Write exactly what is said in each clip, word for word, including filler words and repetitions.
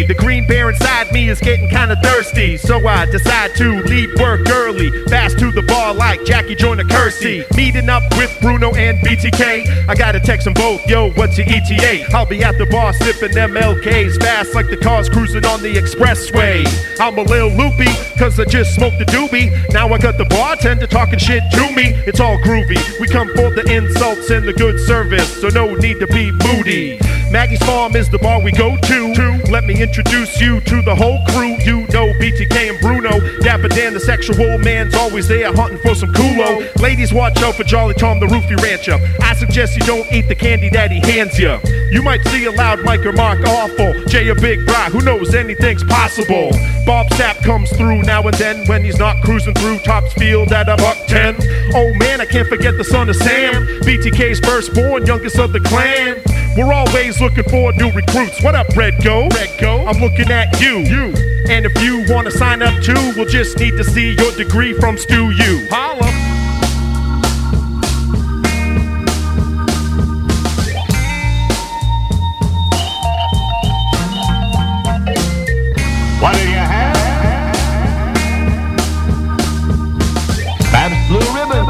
Berkeley. The green bear inside me is getting kinda thirsty, so I decide to leave work early, fast to the bar like Jackie Joyner Kersey. Meeting up with Bruno and B T K, I gotta text them both, yo, what's your E T A? I'll be at the bar sipping M L Ks, fast like the cars cruising on the expressway. I'm a little loopy, cause I just smoked a doobie. Now I got the bartender talking shit to me. It's all groovy, we come for the insults and the good service, so no need to be moody. Maggie's Farm is the bar we go to. Let me introduce you to the whole crew. You know B T K and Bruno. Dapper Dan, the sexual man's always there hunting for some culo. Ladies, watch out for Jolly Tom, the roofie rancher. I suggest you don't eat the candy that he hands you. You might see a loud Mike or Mark awful. Jay or Big Bry, who knows, anything's possible. Bob Sapp comes through now and then when he's not cruising through Topsfield at a buck ten. Oh man, I can't forget the son of Sam, B T K's firstborn, youngest of the clan. We're always looking for new recruits. What up, Red Go? Red Go? I'm looking at you. You. And if you want to sign up too, we'll just need to see your degree from Stu U. Holla. What do you have? Pabst Blue Ribbon.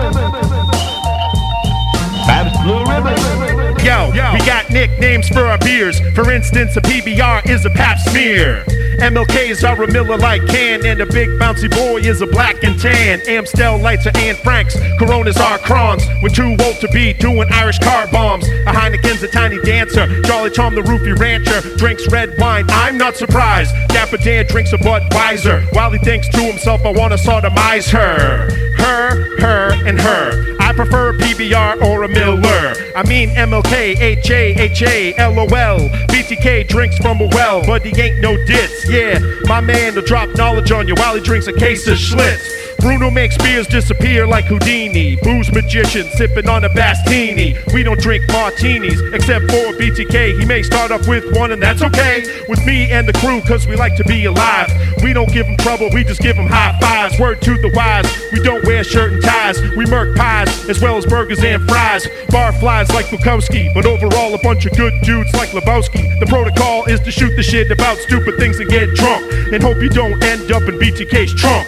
Pabst Blue Ribbon. Yo, Yo, we got nicknames for our beers. For instance, a P B R is a Pap Smear. M L Ks are a Miller Lite can, and a big bouncy boy is a black and tan. Amstel Lights are Anne Franks, Coronas are Crons. We're too old to be doing Irish car bombs. A Heineken's a tiny dancer. Jolly Tom the roofie rancher drinks red wine. I'm not surprised. Dapper Dan drinks a Budweiser. While he thinks to himself, I wanna sodomize her. Her, her, and her. I prefer a P B R or a Miller. I mean M L K, H A, H A, L O L. B T K drinks from a well, but he ain't no ditz. Yeah, my man will drop knowledge on you while he drinks a case of Schlitz. Bruno makes beers disappear like Houdini. Booze magician sipping on a Bastini. We don't drink martinis except for B T K. He may start off with one and that's okay with me and the crew, cause we like to be alive. We don't give him trouble, we just give him high fives. Word to the wise, we don't wear shirt and ties. We murk pies as well as burgers and fries. Bar flies like Bukowski, but overall a bunch of good dudes like Lebowski. The protocol is to shoot the shit about stupid things and get drunk, and hope you don't end up in B T K's trunk.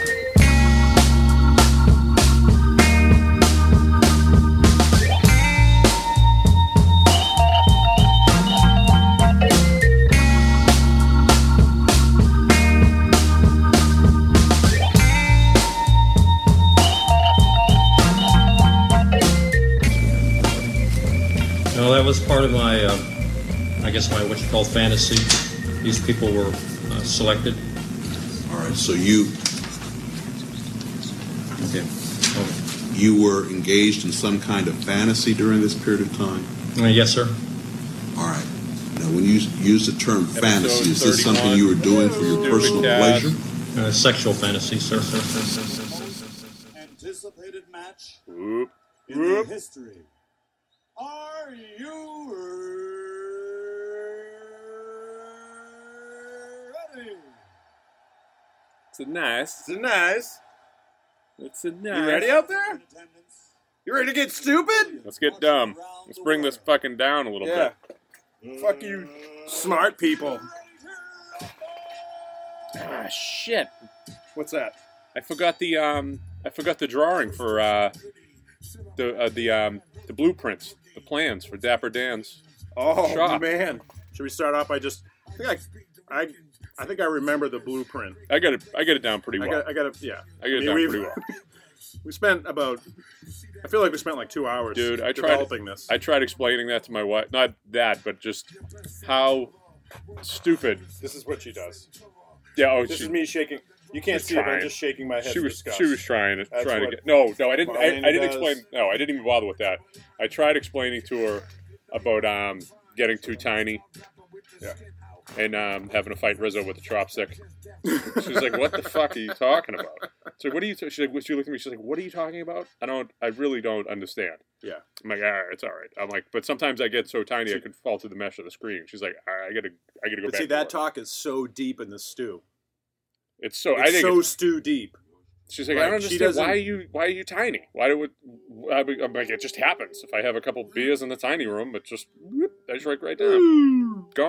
No, that was part of my, uh, I guess my what you call fantasy. These people were uh, selected. All right, so you Okay. Okay. you were engaged in some kind of fantasy during this period of time? Uh, yes, sir. All right. Now, when you use the term fantasy, is this something you were doing for your personal pleasure? Uh, sexual fantasy, sir. sir, sir, sir, sir, sir, sir. Anticipated match Whoop. in Whoop. the history. Are you ready? It's a nice. It's a nice. It's a nice. You ready out there? In attendance, You ready to get stupid? Let's get dumb. Let's bring this fucking down a little Yeah. bit. Fuck you, smart people. Ah, shit. What's that? I forgot the um. I forgot the drawing for uh. The uh, the um the blueprints, the plans for Dapper Dan's. Oh shop. man! Should we start off by just? I think I, I, I think I remember the blueprint. I got it. I got it down pretty I well. got, I got it. Yeah. I got it mean, down we- pretty well. We spent about. I feel like we spent like two hours. Dude, I tried developing this. I tried explaining that to my wife. Not that, but just how stupid. This is what she does. Yeah. Oh, This she, is me shaking. You can't She's see it. but I'm trying. just shaking my head. She in was disgust. she was trying to That's trying to what get no no I didn't I, Marlene I didn't does. explain no I didn't even bother with that. I tried explaining to her about um getting too tiny. Yeah. And um, having to fight Rizzo with the chopstick. She's like, "What the fuck are you talking about?" So what are you? T-? She's like, she looked at me. She's like, "What are you talking about?" I don't. I really don't understand. Yeah. I'm like, "All right, it's all right." I'm like, but sometimes I get so tiny I could fall through the mesh of the screen. She's like, "All right, I gotta, I gotta go But back." see, to that work." talk is so deep in the stew. It's so. It's I think so it's, stew deep. she's like, like, "I don't she understand doesn't- why are you, why are you tiny? Why do it?" I'm like, "It just happens. If I have a couple beers in the tiny room, it just, whoop, I shrink right down, gone."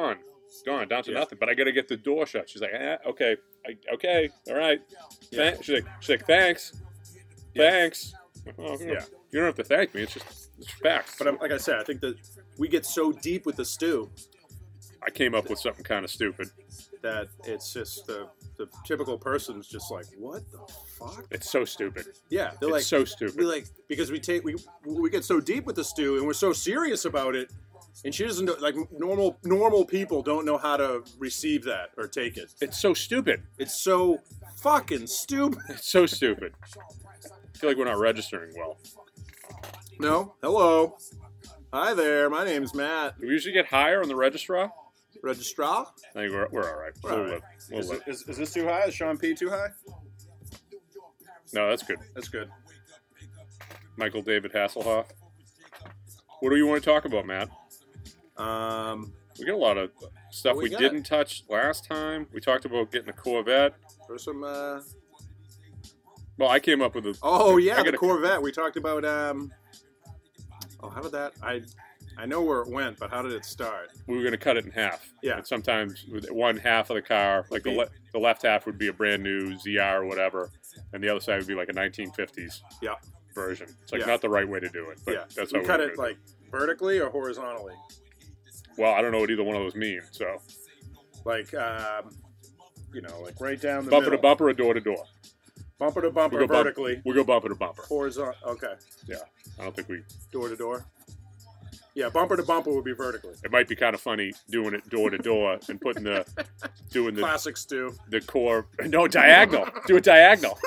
gone down to Yeah. nothing. But I got to get the door shut. She's like, eh, okay, I, okay, all right. Yeah. Thank- She's like, she's like, thanks, Yeah. thanks. Oh, Yeah. You don't have to thank me. It's just it's facts. But um, like I said, I think that we get so deep with the stew I came up with something kind of stupid. that it's just the the typical person's just like, what the fuck? It's so stupid. Yeah, they're It's like so stupid. we like because we take we we get so deep with the stew and we're so serious about it, and she doesn't know, like normal normal people don't know how to receive that or take it. It's so stupid. It's so fucking stupid. It's so stupid. I feel like we're not registering well. No, hello, hi there. My name's Matt. Do we usually get higher on the registrar? Registrar. I think we're, we're all right. We're We'll all right. live. We'll Is, live. it, is, is this too high? Is Sean P too high? No, that's good. That's good. Michael David Hasselhoff. What do you want to talk about, Matt? Um, We got a lot of stuff What we we got? didn't touch last time. We talked about getting a Corvette. there's some. Uh... Well, I came up with a. Oh I yeah, got the a- Corvette. We talked about. Um... Oh, how did that? I I know where it went, but how did it start? We were going to cut it in half. Yeah. And sometimes with one half of the car, like the, be- le- the left half would be a brand new Z R or whatever, and the other side would be like a nineteen fifties Yeah, version. It's like Yeah. not the right way to do it, but yeah. that's we how cut we're it gonna like vertically or horizontally. do it. Well, I don't know what either one of those mean. So Like, um, you know, like right down the bumper to middle. bumper or door to door. Bumper to bumper, We go bump- vertically. We go bumper to bumper. Horizontal. Okay, Yeah. I don't think we. door to door. Yeah, bumper to bumper would be vertically. It might be kind of funny doing it door to door and putting the doing the Classic stew. the core. No, diagonal. Do it diagonal.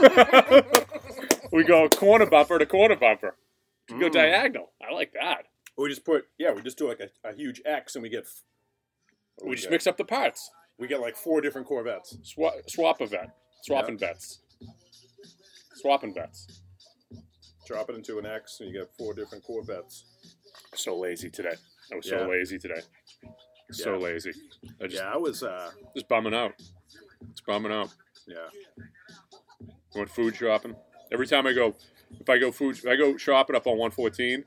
We go corner bumper to corner bumper. We go Mm. diagonal. I like that. We just put yeah, we just do like a, a huge X and we get We just mix up the parts. we get like four different Corvettes. Swap, swap a vet. Swapping bets. Swapping bets. Drop it into an X and you get four different Corvettes. So lazy today. I was so Yeah. lazy today. So Yeah. lazy. I just Yeah, I was uh just bumming out. It's bumming out. yeah. I went food shopping. Every time I go, if I go food, if I go shopping up on one fourteen.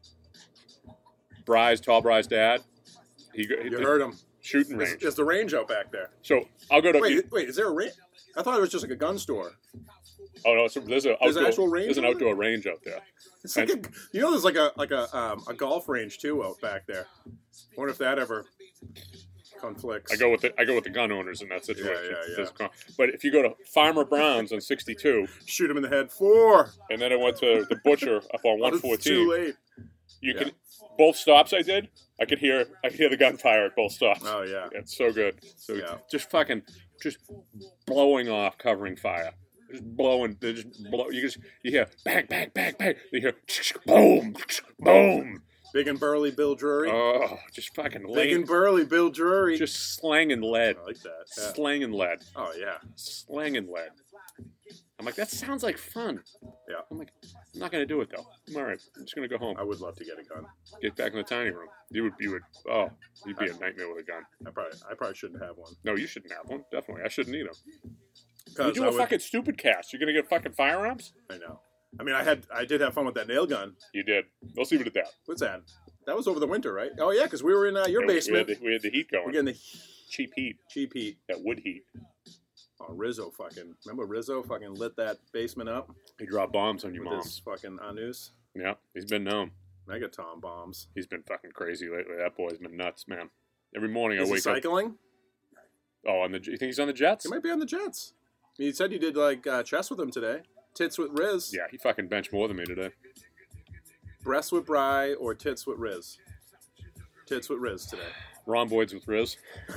Bry's, tall Bry's dad. He, go- You heard him. shooting There's, range. there's the range out back there. So I'll go to. Wait, wait, is there a range? I thought it was just like a gun store. Oh no, so there's a There's an outdoor, actual range There's an over outdoor range out there. It's like a, you know, there's like a like a um, a golf range too out back there. Wonder if that ever conflicts. I go with the I go with the gun owners in that situation. Yeah, yeah, yeah. There's a con- But if you go to Farmer Brown's on sixty-two, shoot him in the head. Four. and then I went to the butcher up on Oh, one it's too fourteen, late. you Yeah. can both stops I did. I could hear I could hear the gunfire at both stops. Oh yeah. It's so good. So Yeah. just fucking just blowing off, covering fire. Just blowing. They just blow. You just you hear bang, bang, bang, bang. You hear boom, boom. Big and burly Bill Drury. Oh, just fucking Big laying, and burly Bill Drury. just slanging lead, I like that. Yeah. slanging lead, Oh yeah. slanging lead. I'm like, that sounds like fun. Yeah. I'm like, I'm not gonna do it though. I'm all right. I'm just gonna go home. I would love to get a gun. Get back in the tiny room. You would, you would. Oh, you'd be a nightmare with a gun. I probably I probably shouldn't have one. No, you shouldn't have one. Definitely, I shouldn't either. You Because do I a would, fucking stupid cast. You're gonna get fucking firearms. I know. I mean, I had I did have fun with that nail gun. You did. Let's leave it at that. What's that? That was over the winter, right? Oh yeah, because we were in uh, your Yeah, we- basement. We had, the, we had the heat We're going. getting the Cheap heat. cheap heat. That wood heat. Oh, Rizzo fucking. Remember Rizzo fucking lit that basement up He dropped bombs on your with mom. his fucking Anus Yeah, he's been known. Megaton bombs. He's been fucking crazy lately. That boy's been nuts, man. Every morning Is I he wake up. cycling? Oh, on the. You think he's on the Jets? He might be on the Jets. I mean, he said you did like uh, chess with him today. Tits with Riz. Yeah, he fucking benched more than me today. Breasts with Bry or tits with Riz. Tits with Riz today. Rhomboids with Riz.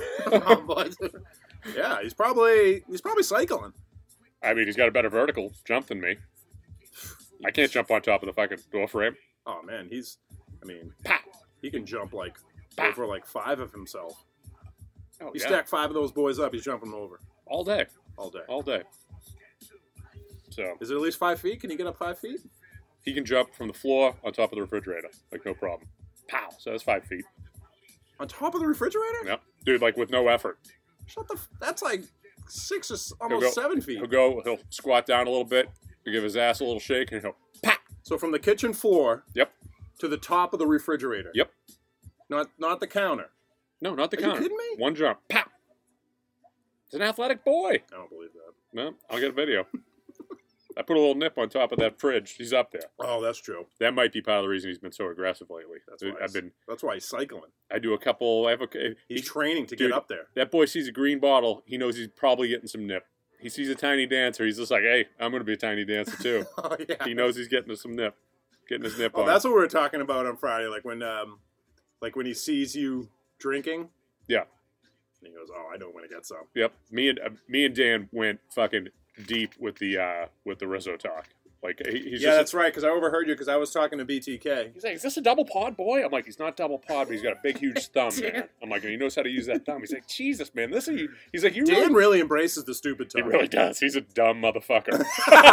Yeah, he's probably he's probably cycling. I mean, he's got a better vertical jump than me. I can't jump on top of the fucking door frame. Oh man, he's. I mean, Pow! he can jump like Pow. over like five of himself. Oh, You yeah. stack five of those boys up, he's jumping them over All day. all day. All day. So, Is it at least five feet? Can you get up five feet? he can jump from the floor on top of the refrigerator. Like, no problem. Pow! So that's five feet. On top of the refrigerator? Yep. Dude, like, with no effort. Shut the. F- that's like six or s- He'll almost go- seven feet. He'll go, he'll squat down a little bit, he'll give his ass a little shake, and he'll pop. So from the kitchen floor Yep. to the top of the refrigerator. Yep. Not not the counter. No, not the Are you counter. kidding me? One jump. Pow! It's an athletic boy. I don't believe that. No, I'll get a video. I put a little nip on top of that fridge. He's up there. Oh, that's true. That might be part of the reason he's been so aggressive lately. That's why I've he's- been. That's why he's cycling. I do a couple. I have a. He's he- training to dude, get up there. That boy sees a green bottle. He knows he's probably getting some nip. He sees a tiny dancer. He's just like, hey, I'm going to be a tiny dancer too. Oh yeah. He knows he's getting some nip. Getting his nip Oh, on. that's what we were talking about on Friday. Like when, um, like when he sees you drinking. Yeah. And he goes, "Oh, I know when to get some." Yep. Me and uh, me and Dan went fucking deep with the uh, with the Rizzo talk. Like he, he's Yeah, just, that's right. Because I overheard you because I was talking to B T K. He's like, is this a double pod, boy? I'm like, he's not double pod, but he's got a big, huge thumb, man. I'm like, and he knows how to use that thumb. He's like, Jesus, man, this is you. He's like, you Dan really. really embraces the stupid He talk. really does. He's a dumb motherfucker.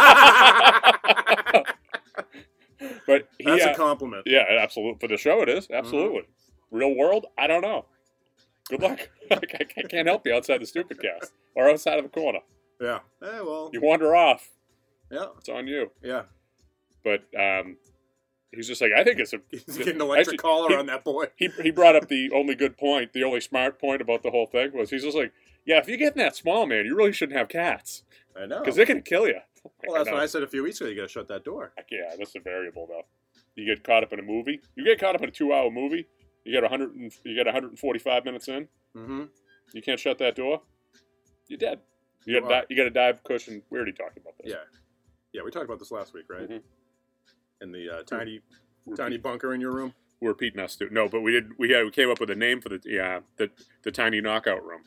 But he, That's uh, a compliment. yeah, absolutely. For the show, it is absolutely. Real world, I don't know. Good luck. I I can't help you outside the stupid cast or outside of the corner. Yeah. Eh, well. You wander off. Yeah. It's on you. Yeah. But um, he's just like, I think it's a. He's getting an electric Actually, collar he- on that boy. He he brought up the only good point, the only smart point about the whole thing was he's just like, yeah, if you're getting that small, man, you really shouldn't have cats I know. because they're gonna kill you. Well, that's I know. what I said a few weeks ago. You got to shut that door. Like, yeah, that's a variable though. You get caught up in a movie. You get caught up in a two-hour movie. You get a hundred. And, you get one hundred forty-five minutes in. Mm-hmm. You can't shut that door. You're dead. You You got are. di- you got a dive cushion. We already talked about this. Yeah. Yeah, we talked about this last week, right? Mhm. In the uh, tiny, We're tiny repeat- bunker in your room. We're repeating us too. No, but we did. We had we came up with a name for the yeah the the tiny knockout room.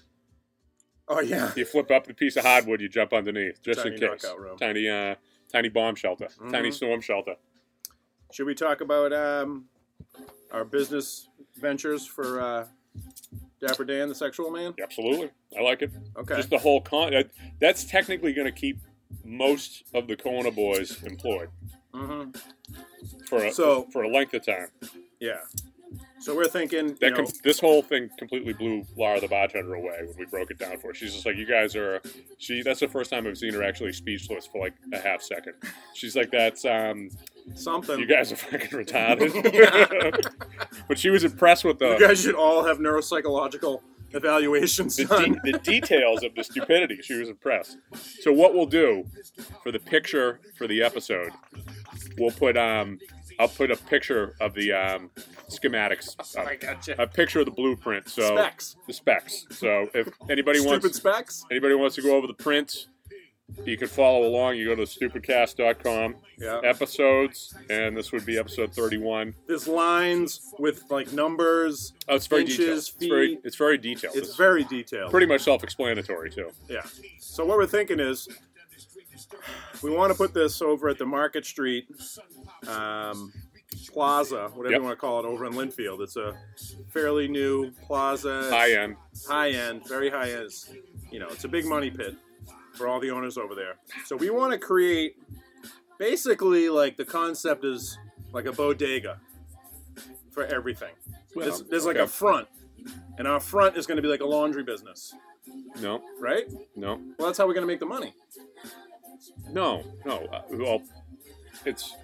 Oh yeah. You flip up the piece of hardwood, you jump underneath, just Tiny in case. knockout room. Tiny, uh, tiny bomb shelter, tiny Mhm. storm shelter. Should we talk about um, our business ventures for uh, Dapper Dan, the sexual man? Absolutely, I like it. Okay. Just the whole con. That, that's technically going to keep most of the Corner boys employed Mm-hmm. for a, So- for a length of time. Yeah. So we're thinking, you That know, com- this whole thing completely blew Laura the bartender away when we broke it down for her. She's just like, you guys are. She. That's the first time I've seen her actually speechless for like a half second. She's like, that's um. something. You guys are fucking retarded. But she was impressed with the. You guys should all have neuropsychological evaluations the, done. de- the details of the stupidity. She was impressed. So what we'll do for the picture for the episode, we'll put um, I'll put a picture of the um, schematics, uh, I gotcha. a picture of the blueprint. So Specs. the specs. So if anybody Stupid wants specs. anybody wants to go over the prints, you can follow along. You go to stupid cast dot com. Yeah. Episodes, and this would be episode thirty-one. There's lines with like numbers. Oh, it's very Inches, detailed. It's very, feet. it's very detailed. It's very detailed. pretty much self-explanatory too. Yeah. So what we're thinking is, we want to put this over at the Market Street um, Plaza, whatever Yep. you want to call it, over in Linfield. It's a fairly new plaza. High end. High end, very high end. You know, it's a big money pit for all the owners over there. So we want to create, basically, like the concept is like a bodega for everything. Well, there's there's like okay. a front, and our front is going to be like a laundry business, No, right? no, Well, that's how we're going to make the money. no, no. Uh, well, it's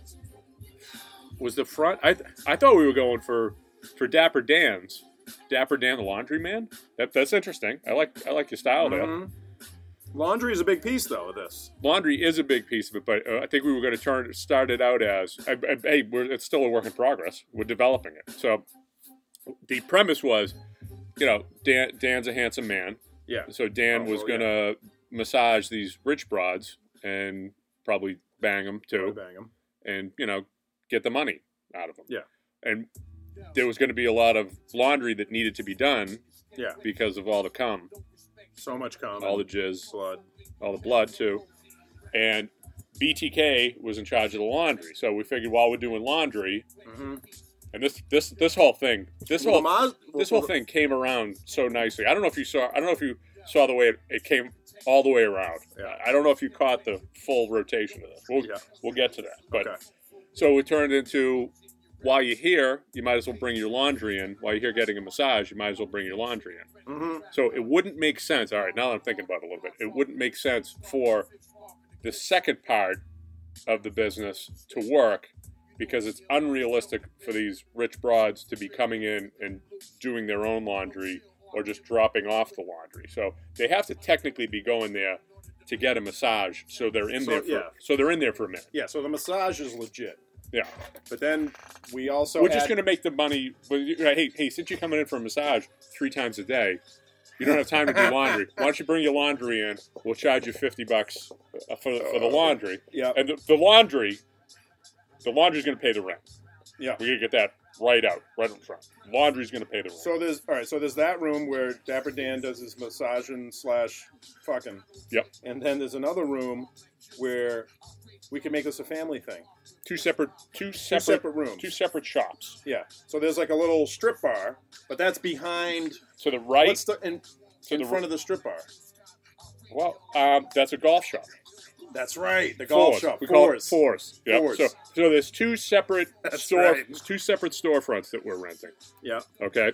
was the front. I th- I thought we were going for for Dapper Dan's Dapper Dan the laundryman. That that's interesting. I like I like your style there. Mhm. Laundry is a big piece, though, of this. Laundry is a big piece of it, but uh, I think we were going to turn start it out as I, I, hey, we're, it's still a work in progress. We're developing it. So the premise was, you know, Dan, Dan's a handsome man. Yeah. So Dan Oh, was well, going to massage these rich broads and probably bang them too, Bang 'em. and you know, get the money out of them. Yeah. And there was going to be a lot of laundry that needed to be done Yeah. because of all the cum, So much cum. all the jizz, blood. all the blood too. And B T K was in charge of the laundry, so we figured while we're doing laundry, Mm-hmm. and this this this whole thing, this Well, whole the Maz- this well, whole thing came around so nicely. I don't know if you saw. I don't know if you saw the way it, it came all the way around. Yeah. I don't know if you caught the full rotation of this. We'll Yeah. we'll get to that. But Okay. so it turned into while you're here, you might as well bring your laundry in. While you're here getting a massage, you might as well bring your laundry in. Mm-hmm. So it wouldn't make sense. All right, now that I'm thinking about it a little bit, it wouldn't make sense for the second part of the business to work because it's unrealistic for these rich broads to be coming in and doing their own laundry or just dropping off the laundry. So they have to technically be going there to get a massage. So they're in So, there. For, yeah. So they're in there for a minute. Yeah, so the massage is legit. Yeah. But then we also We're add, just going to make the money. Well, you- Hey, hey, since you're coming in for a massage three times a day, you don't have time to do laundry. Why don't you bring your laundry in? We'll charge you fifty bucks uh, for, for the laundry. Yeah. And the, the laundry, the laundry's going to pay the rent. Yeah. We're going to get that right out, right up front. Laundry's going to pay the rent. So there's all right. So there's that room where Dapper Dan does his massaging slash fucking. Yep. And then there's another room where we can make this a family thing. Two separate, two Two separate, separate rooms. two separate shops. Yeah. So there's like a little strip bar, but that's behind. To the right, What's the in, to in the front of the strip bar? well, um, that's a golf shop. That's right. The golf Fours. shop. We call it Fours. fours. Yep. Fours. So, so there's two separate That's store, right. two separate storefronts that we're renting. Yeah. Okay.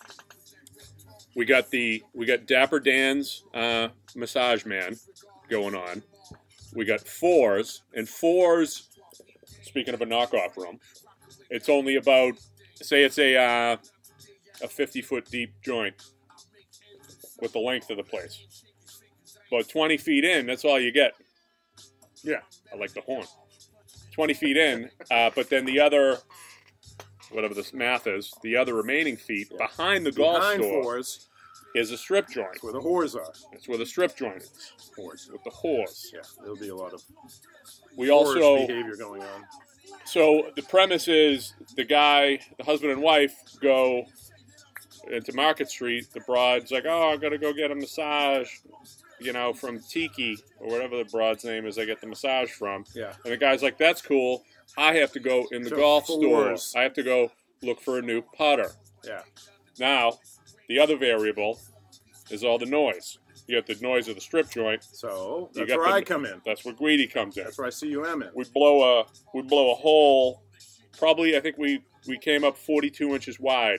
We got the we got Dapper Dan's uh, massage man going on. We got fours and fours. Speaking of a knockoff room, it's only about say it's a uh, a fifty foot deep joint with the length of the place. About twenty feet in, that's all you get. Yeah. I like the horn. twenty feet in, uh, but then the other, whatever this math is, the other remaining feet behind the golf Behind store Fours, is a strip joint. that's where the whores are. It's where the strip joint is, Whores. with the whores. Yeah. There'll be a lot of We whorish also, behavior going on. so the premise is the guy, the husband and wife go into Market Street. The broad's like, oh, I gotta go get a massage, you know, from Tiki or whatever the broad's name is. I get the massage from. Yeah. And the guy's like, that's cool. I have to go in the So golf fours. store. I have to go look for a new putter. Yeah. Now, the other variable is all the noise. You got the noise of the strip joint. So You that's got where the- I come in. That's where Guidi comes in. That's where I see you, in. We blow a we blow a hole. Probably, I think we we came up forty-two inches wide.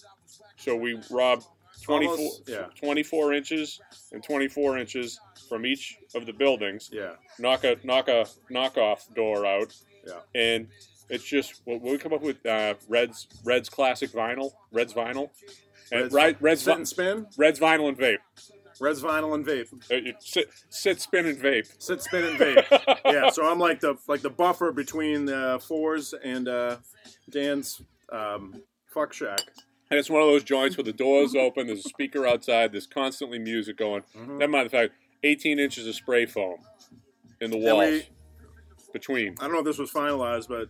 So we robbed twenty-four, Almost, yeah. twenty-four inches and twenty-four inches from each of the buildings. Yeah. Knock a knock a knockoff door out. Yeah. And it's just what we come up with. Uh, Reds Reds classic vinyl. Reds vinyl. And Reds, right, Reds, sit vi- and spin. Reds vinyl and vape. Reds vinyl and vape. Uh, you sit, sit, spin, and vape. Sit, spin, and vape. Yeah. So I'm like the like the buffer between the Fours and uh, Dan's um, fuck shack. And it's one of those joints where the door's open, there's a speaker outside, there's constantly music going. Mm-hmm. Never mind the fact, eighteen inches of spray foam in the Then walls we- between. I don't know if this was finalized, but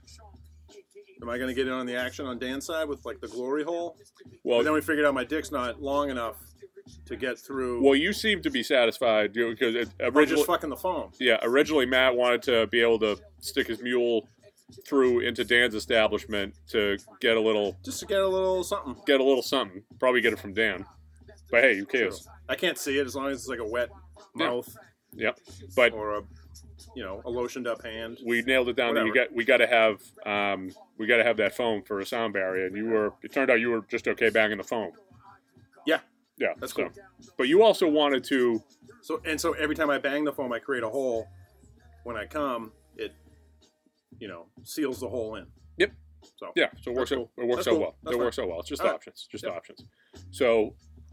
am I going to get in on the action on Dan's side with like the glory hole? Well, But then we figured out my dick's not long enough to get through. well, you seem to be satisfied you know, because it, by originally, just fucking the foam. yeah, originally Matt wanted to be able to stick his mule through into Dan's establishment to get a little, Just to get a little something. get a little something. Probably get it from Dan, but hey, who cares? I can't see it as long as it's like a wet Yeah. mouth Yep. But or a, you know, a lotioned up hand. we nailed it down. That you Whatever. got we got to have um, we got to have that foam for a sound barrier, and you were. It turned out you were just okay banging the foam. Yeah. Yeah, That's so. cool. But you also wanted to. So and so every time I bang the foam, I create a hole. When I come, it, you know, seals the hole in. Yep. So Yeah, so it works. That's out, cool. it works That's out cool. well. That's it fine. works out well. It's just All right. options. Just Yep. options. So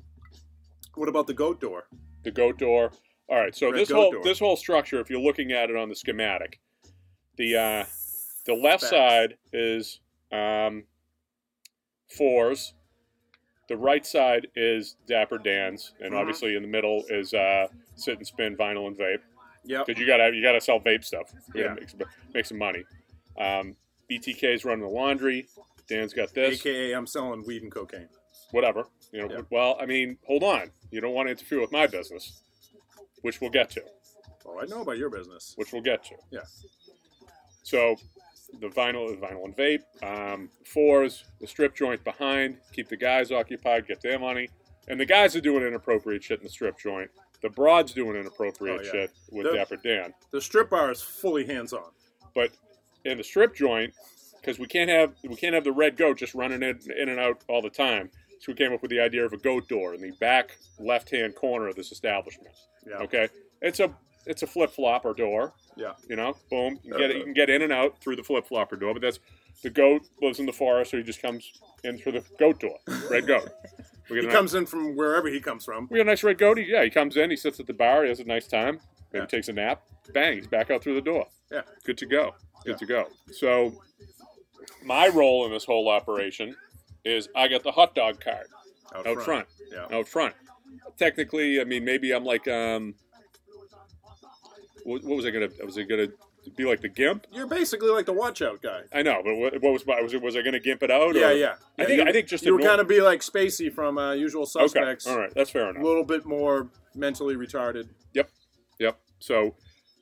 what about the goat door? the goat door. All right. So Red this goat whole door. this whole structure, if you're looking at it on the schematic, the uh, the left Facts. side is um, fours. The right side is Dapper Dan's, and Mhm. obviously in the middle is uh, sit and spin, vinyl and vape. Yep. Because you gotta you gotta sell vape stuff. You Yeah. gotta make some, make some money. Um, B T K's running the laundry. Dan's got this. A K A I'm selling weed and cocaine. Whatever. You know. Yeah. Well, I mean, hold on. You don't want to interfere with my business, which we'll get to. Oh, I know about your business. Which we'll get to. Yeah. So the vinyl is vinyl and vape. Um, fours, the strip joint behind, keep the guys occupied, get their money. And the guys are doing inappropriate shit in the strip joint. The broad's doing inappropriate Oh, yeah. shit with The- Dapper Dan. The strip bar is fully hands-on. But in the strip joint, because we can't have we can't have the red goat just running in, in and out all the time. So we came up with the idea of a goat door in the back left-hand corner of this establishment. Yeah. Okay, it's a it's a flip flopper door. Yeah. You know, boom, you can get it, you can get in and out through the flip flopper door. But that's the goat lives in the forest, so he just comes in through the goat door, red goat. We get He a comes in from wherever he comes from. We got a nice red goatee. Yeah, he comes in, he sits at the bar, he has a nice time, maybe Yeah. takes a nap. Bang, he's back out through the door. Yeah. Good to go. Good Yeah. to go. So, my role in this whole operation is I got the hot dog cart Out, out front. Yeah. Out front. Technically, I mean, maybe I'm like, um, what, what was I gonna? Was it gonna be like the gimp? You're basically like the watch out guy. I know, but what, what was my? Was it? Was I gonna gimp it out? Yeah, or- yeah. I think. you, I think just you a were norm- kind of be like Spacey from uh, Usual okay. Suspects. All right, that's fair A enough. little bit more mentally retarded. Yep. Yep. So.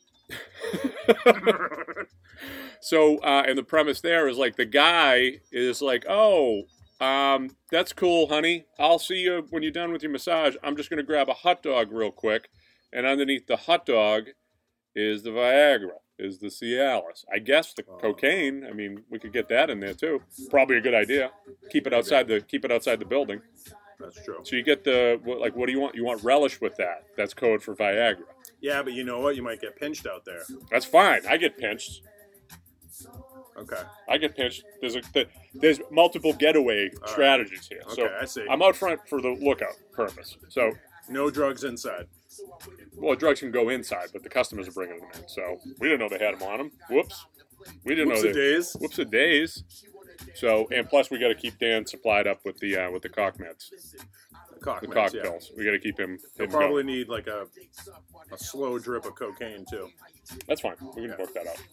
So, uh, and the premise there is like the guy is like, oh, um, that's cool, honey. I'll see you when you're done with your massage. I'm just going to grab a hot dog real quick. And underneath the hot dog is the Viagra, is the Cialis. I guess the cocaine. I mean, we could get that in there too. Probably a good idea. Keep it outside the keep it outside the building. That's true. So you get the what, like, what do you want? You want relish with that? That's code for Viagra. Yeah, but you know what? You might get pinched out there. That's fine. I get pinched. Okay. I get pinched. There's a th- there's multiple getaway right. strategies here. So Okay, I see. I'm out front for the lookout purpose. So, No drugs inside. well, drugs can go inside, but the customers are bringing them in. So we didn't know they had them on them. Whoops. We didn't know they. Whoops-a-days. Whoops a days. So, and plus we got to keep Dan supplied up with the uh, with the cock meds, Cock the meds, cock yeah. pills. We got to keep him. He'll him probably going. need like a a slow drip of cocaine too. That's fine. We can Yeah. work that out.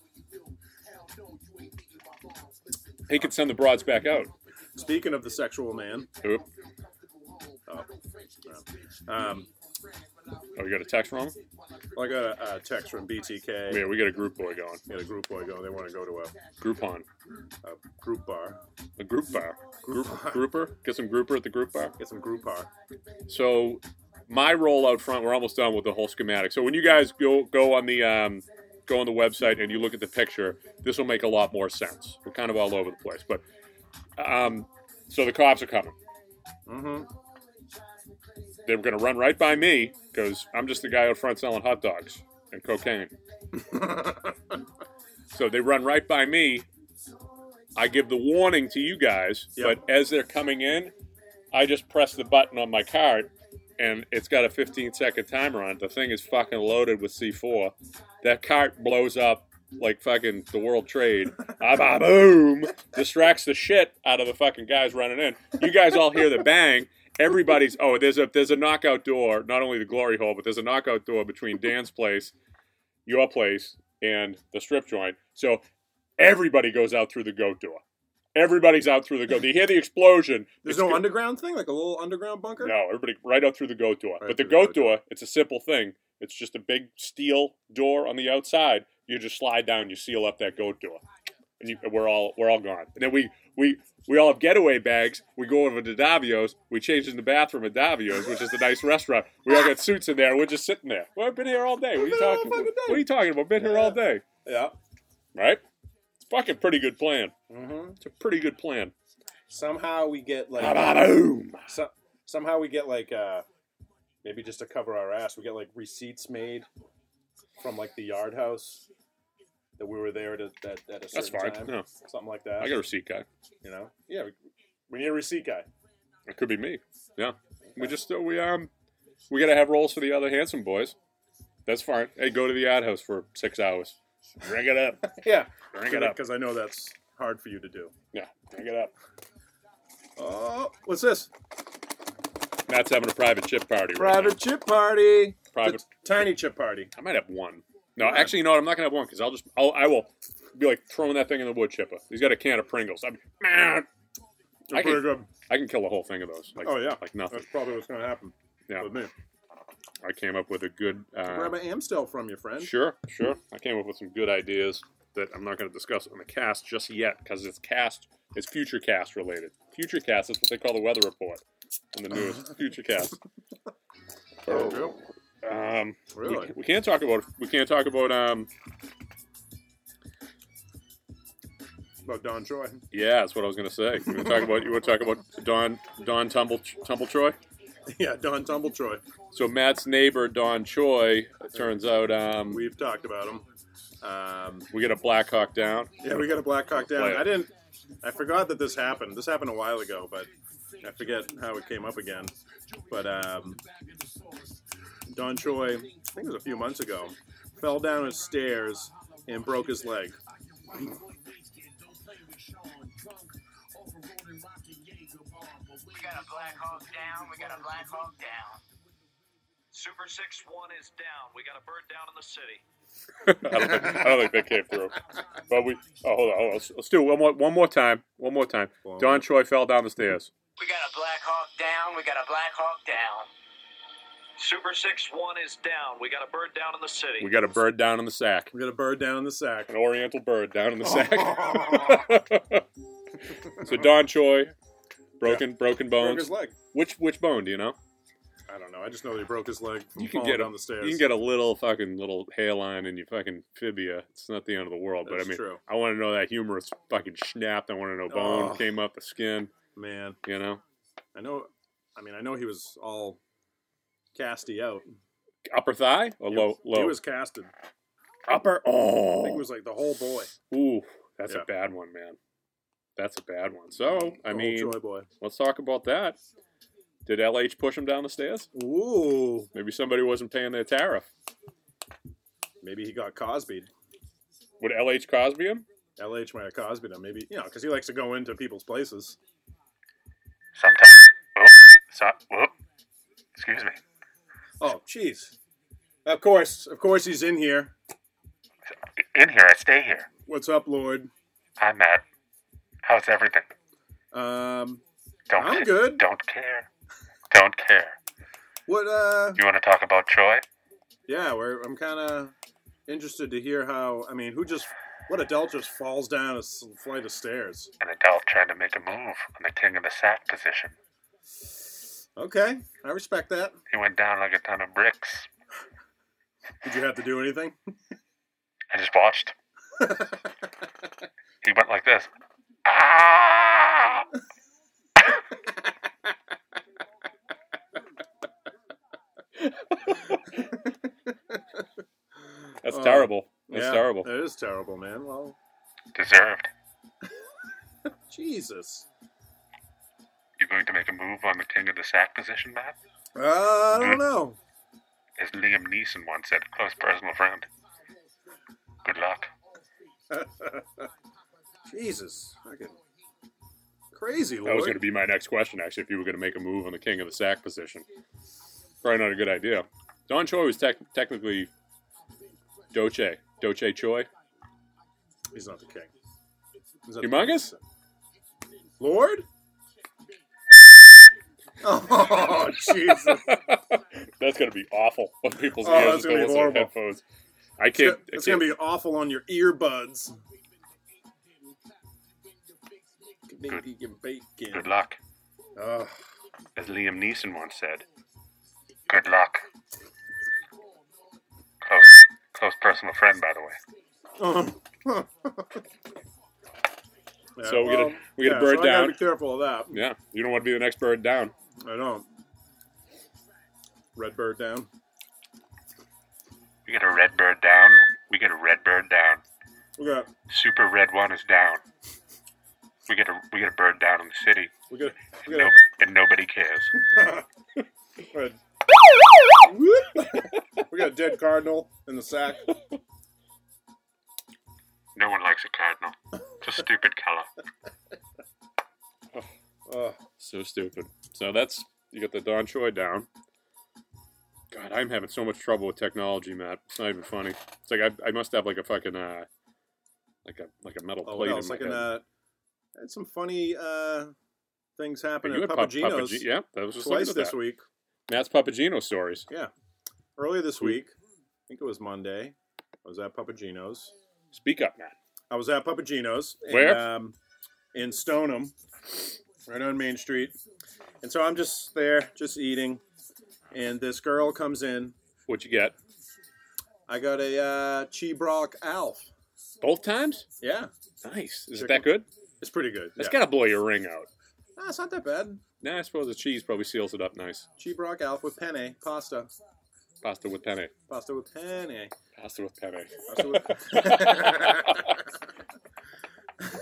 He could send the broads back out. Speaking of the sexual man, Oop. oh, no. um, Oh, you got a text from him? well, I got a, a text from B T K. Yeah, we got a group boy going. Got a group boy going. They want to go to a, Groupon. a group bar. A group bar. Group, Group bar. grouper? Get some grouper at the group bar? Get some group bar. So my role out front, we're almost done with the whole schematic. So when you guys go go on the um, go on the website and you look at the picture, this will make a lot more sense. We're kind of all over the place, but um, so the cops are coming. Mm-hmm. They're going to run right by me because I'm just the guy out front selling hot dogs and cocaine. So they run right by me. I give the warning to you guys, Yep. but as they're coming in, I just press the button on my cart, and it's got a fifteen second timer on it. The thing is fucking loaded with C four. That cart blows up like fucking the World Trade. Ah, bah, boom! Distracts the shit out of the fucking guys running in. You guys all hear the bang. Everybody's, oh, there's a there's a knockout door, not only the glory hole, but there's a knockout door between Dan's place, your place, and the strip joint. So everybody goes out through the goat door. Everybody's out through the goat. You hear the explosion. There's It's no go- underground thing, like a little underground bunker. No, everybody right out through the goat door. Right but the through the goat goat door, it's a simple thing. It's just a big steel door on the outside. You just slide down, you seal up that goat door, and you, we're all we're all gone. And then we we we all have getaway bags. We go over to Davio's. We change in the bathroom at Davio's, which is a nice restaurant. We all got suits in there. We're just sitting there. Well, I've been here all day. What are you We've been here all talking? fucking day. What are you talking about? Been here all day, Yeah. right? It's fucking pretty good plan. Mm-hmm. It's a pretty good plan. Somehow we get like Boom. so, somehow we get like uh maybe just to cover our ass, we get like receipts made from like the Yard House that we were there at a, at, at a certain That's fine. time, No, something like that. I got a receipt guy. You know, yeah, we, we need a receipt guy. It could be me. Yeah. We just uh, we um we gotta have roles for the other handsome boys. That's fine. Hey, go to the ad house for six hours. Drink it up. Yeah, Drink it up. because I know that's hard for you to do. Yeah, drink it up. Oh, what's this? Matt's having a private chip party. Right Private chip party. now. Private. It's a tiny chip party. I might have one. No, Come on. actually, you know what? I'm not gonna have one because I'll just I'll, I will be like throwing that thing in the wood chipper. He's got a can of Pringles. I'm, I They're can- pretty good. I can kill a whole thing of those. Like, Oh yeah, like nothing. That's probably what's going to happen Yeah, with me. I came up with a good. Uh, Grab an Amstel from you, friend. Sure, sure. I came up with some good ideas that I'm not going to discuss on the cast just yet because it's cast, it's future cast related. Future cast, that's what they call the weather report on the news. Future cast. Oh, Um, Really? We, we can't talk about. We can't talk about. Um, about Don Troy. yeah, that's what I was going to say. You want to talk about? You want to talk about Don Don Tumble Tumble Troy? Yeah, Don Tumble Troy. So Matt's neighbor Don Choi. It turns out um, we We've talked about him. Um, we get a Black Hawk down. yeah, we got a Black Hawk down. Play it. I didn't. I forgot that this happened. This happened a while ago, but I forget how it came up again. But um, Don Choi, I think it was a few months ago, fell down his stairs and broke his leg. We got a Black Hawk down. We got a Black Hawk down. Super six one is down. We got a bird down in the city. I, don't think, I don't think that came through. But we. Oh, hold on. Hold on. Let's, let's do it one more. One more time. One more time. One Don more. Choi fell down the stairs. We got a Black Hawk down. We got a Black Hawk down. Super six one is down. We got a bird down in the city. We got a bird down in the sack. We got a bird down in the sack. An oriental bird down in the sack. So Don Choi, broken, broken bones. Broke his leg. Which which bone do you know? I don't know. I just know that he broke his leg from You can falling get a, down the stairs. you can get a little fucking little hairline in your fucking fibia. It's not the end of the world. That's but I mean, true. I want to know that humerus fucking snapped. I want to know bone Oh. came up the skin. Man, You know, I know. I mean, I know he was all casty out. upper thigh or low low He was casted. upper. I Oh, think it was like the whole boy. ooh, that's Yeah. a bad one, man. That's a bad one. So I The mean, whole Joy boy. let's talk about that. Did L H push him down the stairs? Ooh, Maybe somebody wasn't paying their tariff. maybe he got Cosby'd. Would L H Cosby him? L H might have Cosby'd him. Maybe, you know, because he likes to go into people's places. Sometimes. Oh, so, whoop. Excuse me. Oh, jeez. Of course, of course, he's in here. In here, I stay here. What's up, Lord? Hi, Matt. How's everything? Um, Don't I'm ca- good. Don't care. Don't care. what? Uh, You want to talk about Troy? yeah, we're. I'm kind of interested to hear how. I mean, who just? What adult just falls down a s- flight of stairs? An adult trying to make a move on the king of the sack position. Okay, I respect that. He went down like a ton of bricks. Did you have to do anything? I just watched. He went like this. Ah! That's Oh, terrible. That's yeah, terrible. That is terrible, man. Well, Deserved. Jesus. You going to make a move on the king of the sack position, Matt? Uh, I don't know. As Liam Neeson once said, close personal friend. Good luck. Jesus. Fucking crazy, Lord. That was going to be my next question, actually, if you were going to make a move on the king of the sack position. Probably not a good idea. Don Choi was tec- technically Doche. Doche Choi. He's not the king. He's not Humongous? the king. Lord? Oh, Jesus. That's going to be awful on people's Oh, ears that's if gonna they be listen to horrible. headphones. I It's, can't. go- it's I going can't- to be awful on your earbuds. Bacon, Good bacon. luck. Ugh. As Liam Neeson once said, good luck. Close, close personal friend, by the way. Yeah, So we get a- we get a yeah, bird so I gotta down. be careful of that. Yeah, you don't want to be the next bird down. I don't. Red bird down. We get a red bird down. We get a red bird down. We got. Super red one is down. We get a we get a bird down in the city, We got. We and, got. no, and nobody cares. Red. We got a dead cardinal in the sack. No one likes a cardinal. It's a stupid color. Ugh. So stupid. So that's you get the Don Choi down. God, I'm having so much trouble with technology, Matt. It's not even funny. It's like I, I must have like a fucking uh, like a like a metal Oh, what plate else? in my Like an, head. uh, had some funny uh, things happen you at had Pap- Papagino's Papagi- yeah, that was just twice looking at this that. week. Matt's Papagino stories. Yeah. Earlier this Who- week, I think it was Monday, I was at Papagino's. Speak up, Matt. I was at Papagino's. in, Where? Um, in Stoneham, right on Main Street. And so I'm just there, just eating. And this girl comes in. What'd you get? I got a uh, Chi Brock Alf. Both times? Yeah, Nice. Is it Chicken. that good? it's pretty good. That's yeah. gotta blow your ring out. Ah, it's not that bad. Nah, I suppose the cheese probably seals it up nice. Chi Brock Alf with penne, pasta. Pasta with penne. Pasta with penne. Pasta with penne. Pasta with...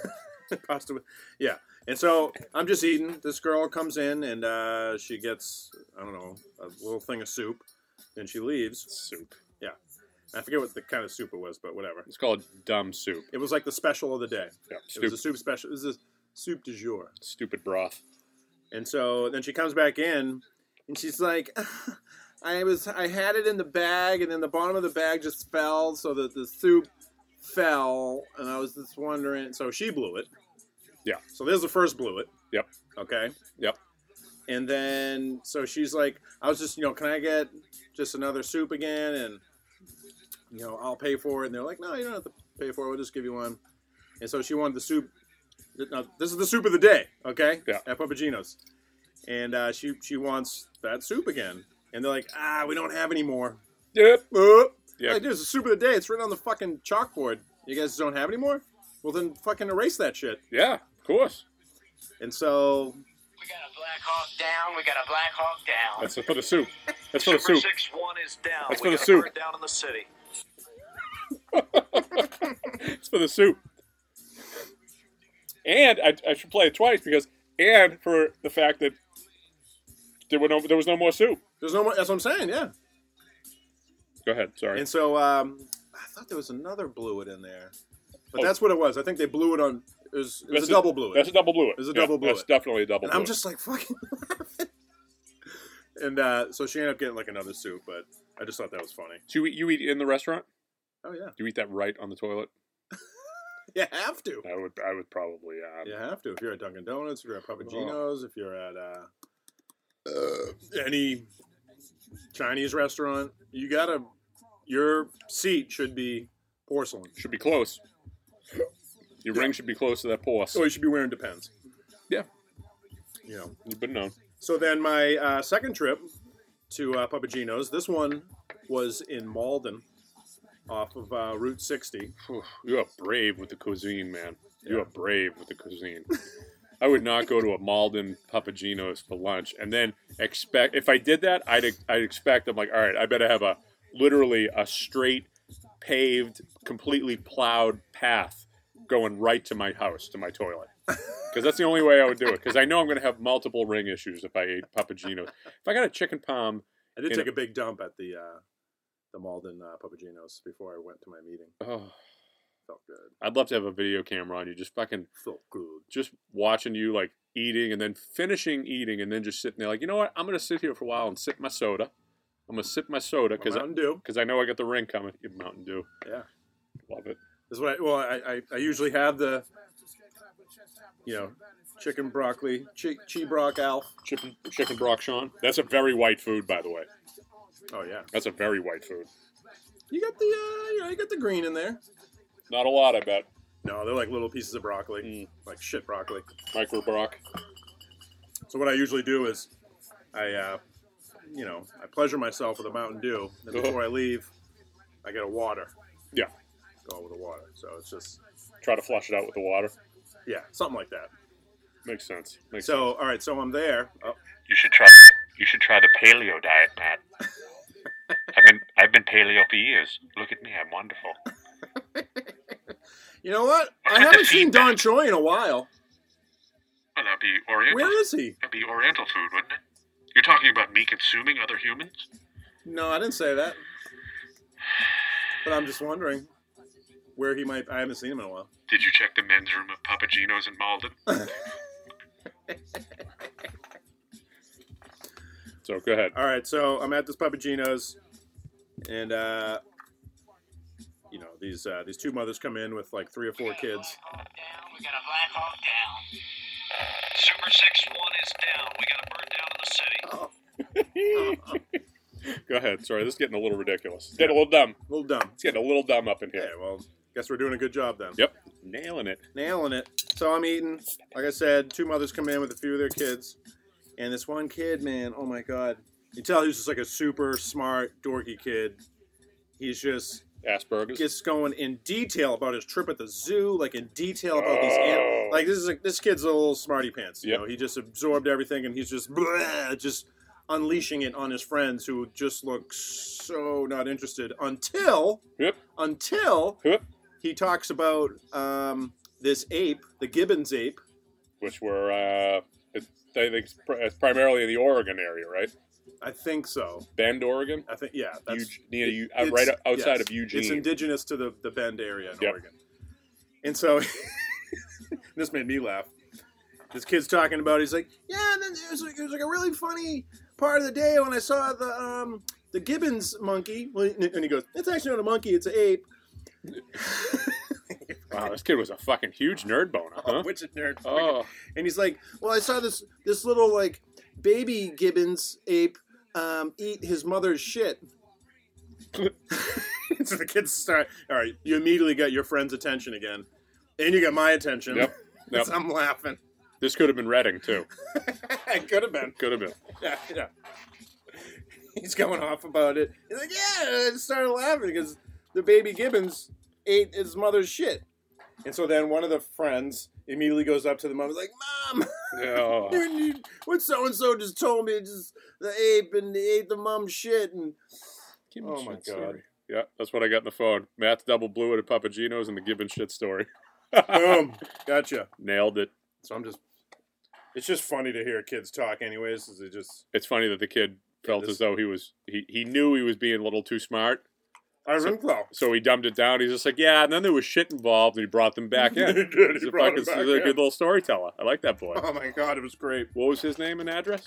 Pasta with, yeah. And so I'm just eating. This girl comes in and uh, she gets, I don't know, a little thing of soup. Then she leaves. Soup. Yeah. I forget what the kind of soup it was, but whatever. It's called dumb soup. It was like the special of the day. Yeah, it was a soup special. It was a soup du jour. Stupid broth. And so then she comes back in and she's like, I was, I had it in the bag and then the bottom of the bag just fell so that the soup fell. And I was just wondering, so she blew it. Yeah. So there's the first blew it. Yep. Okay. Yep. And then, so she's like, I was just, you know, can I get just another soup again? And, you know, I'll pay for it. And they're like, no, you don't have to pay for it. We'll just give you one. And so she wanted the soup. Now, this is the soup of the day, okay? Yeah. At Papagino's. And uh, she she wants that soup again. And they're like, ah, we don't have any more. Yep. Uh, Yep. Like, dude, it's the soup of the day. It's written on the fucking chalkboard. You guys don't have any more? Well, then fucking erase that shit. Yeah, of course. And so... We got a Black Hawk down. We got a Black Hawk down. That's for the soup. That's for the Super soup. six one is down. That's we for the got soup. a bird down in the city. It's for the soup. And I, I should play it twice because, and for the fact that there were no, there was no more soup. There's no more... That's what I'm saying, yeah. Go ahead. Sorry. And so um, I thought there was another blew it in there. But Oh. that's what it was. I think they blew it on... It was, it was That's a double blew it. That's a double blew it. It was a Yeah, double blew That's it. definitely a double And blew I'm it. just like fucking laughing. And uh, so she ended up getting like another soup, but I just thought that was funny. Do you eat, you eat in the restaurant? Oh yeah, Do you eat that right on the toilet? you have to. I would. I would probably. Yeah. You have to. If you're at Dunkin' Donuts, if you're at Papagino's, if you're at uh, uh, any Chinese restaurant, you gotta. Your seat should be porcelain. Should be close. Your Yeah. ring should be close to that pause. So you should be wearing Depends. Yeah. You know. You've been known. So then my uh, second trip to uh, Papagino's, this one was in Malden, off of uh, Route sixty. Whew, you are brave with the cuisine, man. You are brave with the cuisine. I would not go to a Malden Papagino's for lunch and then expect, if I did that, I'd, I'd expect, I'm like, all right, I better have a, literally a straight, paved, completely plowed path going right to my house, to my toilet. Because that's the only way I would do it. Because I know I'm going to have multiple ring issues if I ate Papagino's. If I got a chicken palm... I did in take a- a big dump at the uh, the Malden uh, Papagino's before I went to my meeting. Oh, Felt good. I'd love to have a video camera on you, just fucking... Felt good. just watching you like eating and then finishing eating and then just sitting there like, you know what? I'm going to sit here for a while and sip my soda. I'm going to sip my soda My because I, Mountain Dew. 'cause I know I got the ring coming. Mountain Dew. Yeah. Love it. This is what I, well, I, I, I usually have the, you know, chicken broccoli, chi, chi brock Alf. Chicken, chicken brock Sean. That's a very white food, by the way. Oh, yeah. That's a very white food. You got the, uh, you know, you got the green in there. Not a lot, I bet. No, they're like little pieces of broccoli. Mm. Like shit broccoli. Micro brock. So what I usually do is I, uh, you know, I pleasure myself with a Mountain Dew. And before I leave, I get a water. Yeah. Go with the water. So it's just, Try to flush it out with the water. yeah, something like that. Makes sense. Makes So, all right, so I'm there. Oh, You should try the you should try the paleo diet, Matt. I've been I've been paleo for years. Look at me, I'm wonderful. you know what? I Look at the haven't seen feedback. Don Choi in a while. Well, that'd be Oriental. Where is he? That'd be Oriental food, wouldn't it? You're talking about me consuming other humans? No, I didn't say that. But I'm just wondering where he might. I haven't seen him in a while. Did you check the men's room of Papagino's in Malden? So go ahead. All right, so I'm at this Papagino's, and uh, you know these uh, these two mothers come in with like three or four kids. We got a Black Hawk down. Super six one is down. We got a bird down in the city. Go ahead. Sorry, this is getting a little ridiculous. It's getting a little dumb. A little dumb. It's getting a little dumb up in Yeah, here. well, guess we're doing a good job then. Yep. Nailing it. Nailing it. So I'm eating. Like I said, two mothers come in with a few of their kids. And this one kid, man, oh my God. You tell he's just like a super smart, dorky kid. He's just Asperger's. gets going in detail about his trip at the zoo, like in detail about these animals. Like this is like, this kid's a little smarty pants. You Yep. know, he just absorbed everything and he's just bleh, just unleashing it on his friends who just look so not interested until Yep. until Yep. he talks about um, this ape, the Gibbons ape, which were uh, it, I think it's, pr- it's primarily in the Oregon area, right? I think so. Bend, Oregon. I think yeah, that's Eug- near you, it- uh, it's- right outside yes, of Eugene. It's indigenous to the, the Bend area in Yep. Oregon. And so this made me laugh. This kid's talking about. He's like, yeah, and then it was, like, it was like a really funny part of the day when I saw the um the Gibbons monkey. Well, and he goes, it's actually not a monkey, it's an ape. Wow, this kid was a fucking huge nerd boner, huh? Oh, which is nerd. Oh. And he's like, well, I saw this this little like baby Gibbons ape um, eat his mother's shit. So the kids start. All right, you immediately got your friend's attention again, and you got my attention. Yep. Yep. So I'm laughing. This could have been Reading too. It could have been. Could have been. Yeah, yeah. He's going off about it. He's like, yeah, I just started laughing because the baby Gibbons ate his mother's shit. And so then one of the friends immediately goes up to the mom and is like, Mom, Yeah. what so-and-so just told me, just the ape and they ate the mom's shit. And oh, my God. Story. Yeah, that's what I got in the phone. Matt's double blue at Papagino's and the Gibbon shit story. Boom. Gotcha. Nailed it. So I'm just, it's just funny to hear kids talk anyways. Is it just, It's funny that the kid felt this- as though he was he, he knew he was being a little too smart. I So- think so. So he dumbed it down. He's just like, yeah, and then there was shit involved, and he brought them back in. He did. He He's a brought fucking them back he's a in. good little storyteller. I like that boy. Oh, my God, it was great. What was his name and address?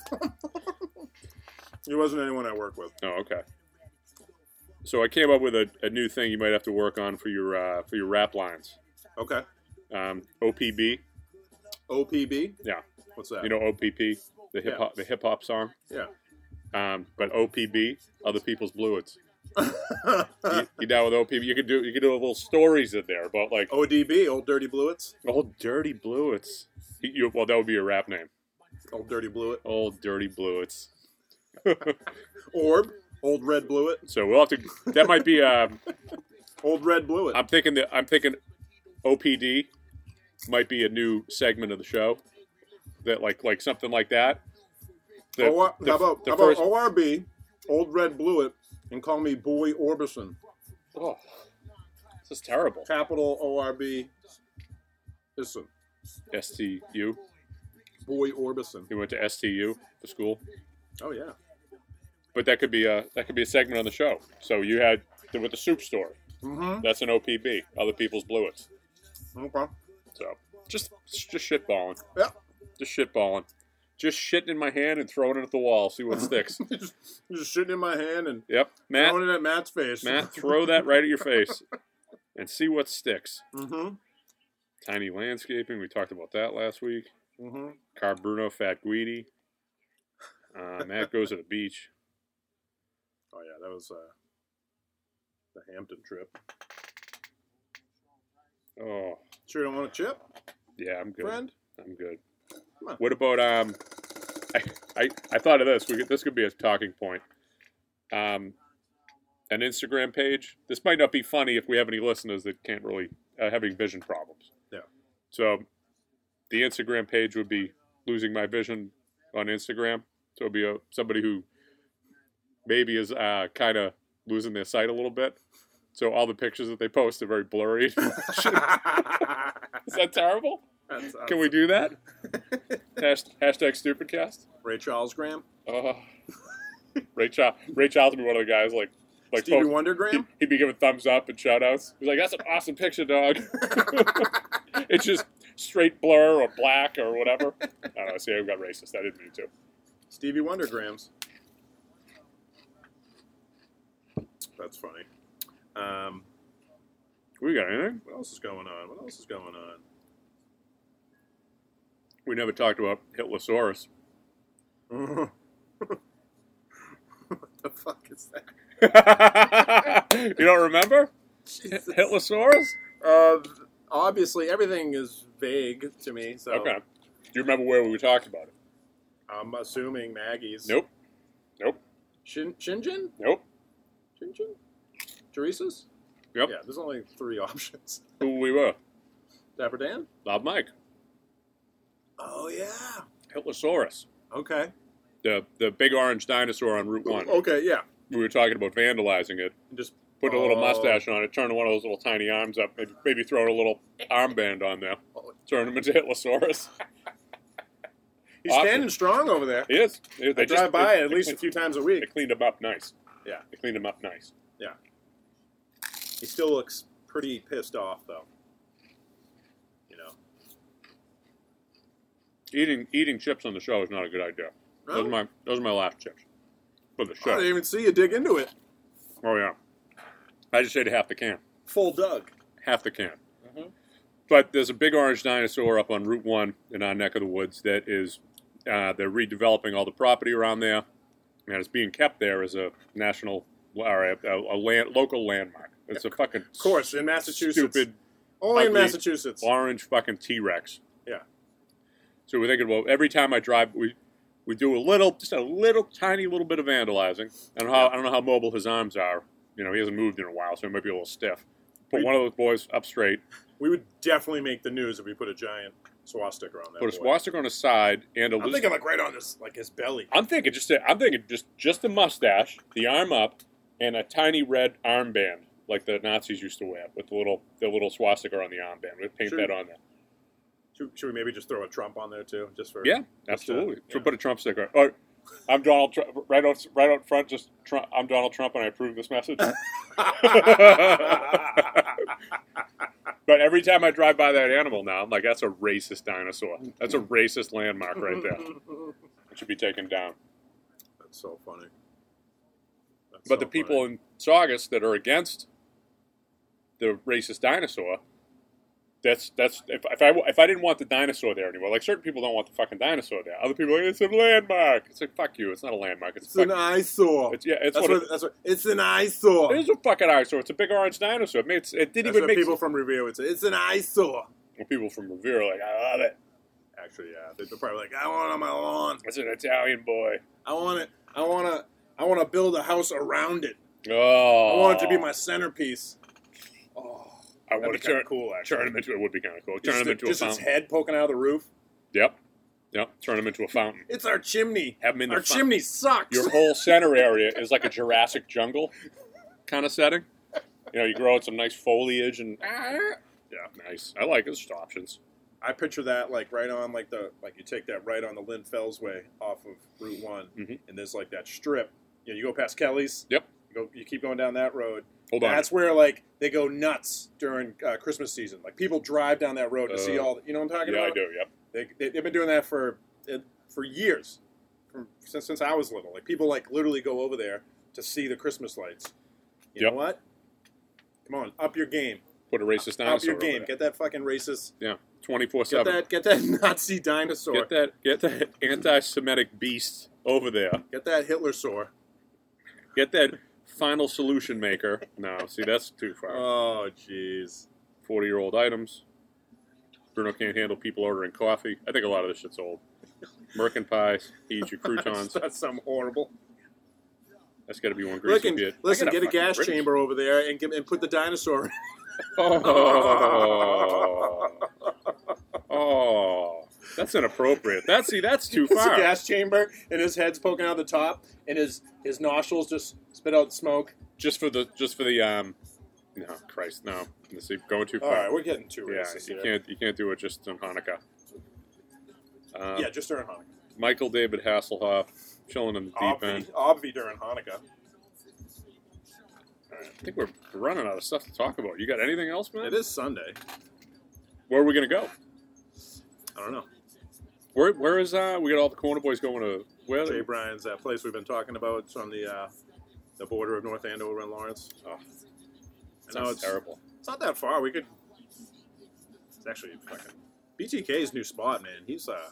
It wasn't anyone I work with. Oh, okay. So I came up with a, a new thing you might have to work on for your uh, for your rap lines. Okay. Um, O P B. O P B? Yeah. What's that? You know O P P, the hip hop the hip hop song. Yeah. Um, but O P B, other people's bluets. you, you down with O P B? You could do you could do a little stories in there about like O D B, Old Dirty Bluets. old dirty bluets. You, you- well, that would be your rap name. Old Dirty Bluet. Old dirty bluets. Orb. Old Red Bluet. So we'll have to. That might be. Um, Old Red Bluet. I'm thinking that I'm thinking O P D might be a new segment of the show. That like like something like that. The- O R, the- how about, the how first- about O R B, Old Red Bluet, and call me Boy Orbison. Oh, this is terrible. Capital O R B. Listen. S T U. Boy Orbison. He went to S T U, the school. Oh, yeah. But that could be a that could be a segment on the show. So you had the, with the soup store. Mm-hmm. That's an O P B. Other people's bluets. Okay. So just just shitballing. Yeah. Just shitballing. Just shitting in my hand and throwing it at the wall. See what sticks. just, just shitting in my hand and Yep, Matt. throwing it at Matt's face. Matt, throw that right at your face and see what sticks. Mm-hmm. Tiny landscaping. We talked about that last week. Mm-hmm. Car Bruno, Fat Guidi. Uh, Matt goes to the beach. Oh, yeah, that was uh, the Hampton trip. Oh, Sure don't want a chip, yeah, I'm good. friend? I'm good. Come on. What about um? I, I I thought of this. We could, this could be a talking point. Um, an Instagram page. This might not be funny if we have any listeners that can't really uh, having vision problems. Yeah. So, the Instagram page would be losing my vision on Instagram. So it'd be a somebody who maybe is uh, kind of losing their sight a little bit. So all the pictures that they post are very blurry. Is that terrible? That's Can we do that? Hasht- hashtag stupidcast. Ray Charles Graham? Uh, Ray Charles. Ray Charles would be one of the guys like like Stevie post- Wonder He'd, Graham? he'd be giving thumbs up and shout outs. He's like, "That's an awesome picture, dog." It's just straight blur or black or whatever. I don't know. See, I got racist. I didn't mean to. Stevie Wonder Grams. That's funny. Um, We got anything? what else is going on? What else is going on? We never talked about Hitlersaurus. What the fuck is that? You don't remember? Jesus. Hitlersaurus? Uh, obviously, everything is vague to me, so Okay. Do you remember where we talked about it? I'm assuming Maggie's. Nope. Nope. Shin- Shinjin? Nope. Shinjin? Teresa's? Yep. Yeah, there's only three options. Who we were? Dapper Dan? Loud Mike. Oh, yeah. Hitlersaurus. Okay. The the big orange dinosaur on Route one. Okay, yeah. We were talking about vandalizing it. Just Put a little Oh. mustache on it, turn one of those little tiny arms up, maybe, maybe throw a little armband on there, turn him into Hitlosaurus. He's Awesome. standing strong over there. He is. They, I just- drive by they- at they least a clean- few times a week. They cleaned him up nice. Yeah. They cleaned him up nice. Yeah. He still looks pretty pissed off, though. You know. Eating eating chips on the show is not a good idea. No? Those are my those are my last chips for the I show. didn't even see you dig into it. Oh yeah, I just ate half the can. Full Doug. Half the can. Mhm. But there's a big orange dinosaur up on Route One in our neck of the woods that is uh, they're redeveloping all the property around there, and it's being kept there as a national or a, a, a land, local landmark. It's a fucking Of course, in Massachusetts. stupid Only in ugly, Massachusetts. orange fucking T-Rex. Yeah. So we're thinking, well, every time I drive, we we do a little, just a little, tiny little bit of vandalizing. I don't know how I don't know how mobile his arms are. You know, he hasn't moved in a while, so he might be a little stiff. Put We- one of those boys up straight. We would definitely make the news if we put a giant swastika on that. Put a boy. swastika on his side and a. I'm thinking like right on his like his belly. I'm thinking just. A, I'm thinking just just the mustache, the arm up, and a tiny red armband like the Nazis used to wear with the little the little swastika on the armband. We'd paint Sure. that on there. Should, should we maybe just throw a Trump on there too, just for? Yeah, just, uh, absolutely. yeah. So put a Trump sticker. Or I'm Donald Trump. Right out, right out front. Just Trump, I'm Donald Trump, and I approve this message. But every time I drive by that animal now, I'm like, that's a racist dinosaur. That's a racist landmark right there. It should be taken down. That's so funny. That's But so the people funny. in Saugus that are against the racist dinosaur, that's that's if, if I if I didn't want the dinosaur there anymore, like certain people don't want the fucking dinosaur there. Other people are like, it's a landmark. It's like, fuck you. It's not a landmark. It's, It's a an fucking, eyesore. it's yeah. It's that's what, what, it, that's what. It's an eyesore. it is a fucking eyesore. It's a big orange dinosaur. It, made, it didn't That's even what make people from Revere would say. It's an eyesore. Well, people from Revere are like, I love it. Actually, yeah, they're probably like, I want it on my lawn. It's an Italian boy. I want it. I want to. I want to build a house around it. Oh, I want it to be my centerpiece. Oh, I that'd want be to turn, kinda cool. Actually, turn him into. It would be kind of cool. Turn just him into just a its fountain. head poking out of the roof. Yep, yep. Turn him into a fountain. It's our chimney. Have him in the Our fou- chimney sucks. Your whole center area is like a Jurassic jungle kind of setting. You know, you grow out some nice foliage and yeah, nice. I like it. It's just options. I picture that like right on like the like you take that right on the Lynn Fells Way off of Route One, Mhm. and there's like that strip. You know, you go past Kelly's. Yep. You go. You keep going down that road. Hold on. That's where like they go nuts during uh, Christmas season. Like people drive down that road to see Uh, all. The, you know what I'm talking Yeah, I about? do. Yep. They, they they've been doing that for uh, for years, from since since I was little. Like people like literally go over there to see the Christmas lights. You Yep. know what? Come on, up your game. Put a racist Up dinosaur your over game. there. Get that fucking racist. Yeah, twenty-four Get seven. that. Get that Nazi dinosaur. Get that. Get that anti-Semitic beast over there. Get that Hitler sore. Get that final solution maker. No, see, that's too far. Oh, jeez. forty-year-old items. Bruno can't handle people ordering coffee. I think a lot of this shit's old. Merkin pies. He eats your croutons. That's something horrible. That's got to be one greasy Listen, bit. listen I got get a fucking gas British. chamber over there and give, and put the dinosaur in. Oh. Oh. That's inappropriate. That's see, that's too It's a far. gas chamber, and his head's poking out the top, and his, his nostrils just spit out smoke. Just for the just for the um. No, Christ, no. Let's see, going too All far. right, we're getting too yeah, racist you here. can't you can't do it just on Hanukkah. Um, Yeah, just during Hanukkah. Michael David Hasselhoff chilling in the deep end. Obvi, obvi during Hanukkah. I think we're running out of stuff to talk about. You got anything else, man? It is Sunday. Where are we gonna go? I don't know. Where where is uh? We got all the corner boys going to where? Jay Bryan's that place we've been talking about. It's on the uh, the border of North Andover and Lawrence. Oh, I know sounds it's terrible. It's not that far. We could. It's actually fucking B T K's new spot, man. He's uh,